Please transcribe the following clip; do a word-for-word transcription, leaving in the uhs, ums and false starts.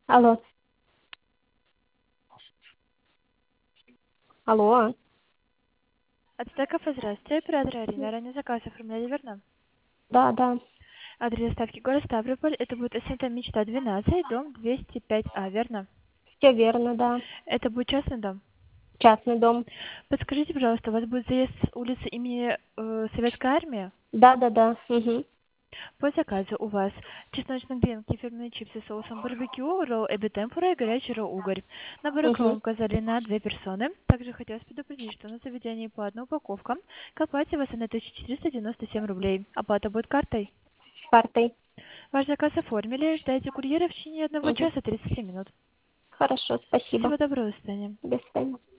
Алло. Алло. От кафе, здравствуйте. Оператор Арина. Ранее заказ оформляли, верно? Да, да. Адрес доставки город Ставрополь. Это будет СНТ Мечта двенадцать, дом двести пять А, верно? Все верно, да. Это будет частный дом. Частный дом. Подскажите, пожалуйста, у вас будет заезд с улицы имени э, Советской Армии? Да, да, да. Угу. По заказу у вас чесночные гренки, фирменные чипсы с соусом барбекю, ролл эби темпура и горячий ролл угорь. Набор Угу. икром указали на две персоны. Также хотелось предупредить, что на заведении по одной упаковка к оплате вас на тысяча четыреста девяносто семь рублей. Оплата будет картой. Картой. Ваш заказ оформили. Ждайте курьера в течение одного Угу. часа тридцати минут. Хорошо, спасибо. Всего доброго, до свидания. До свидания.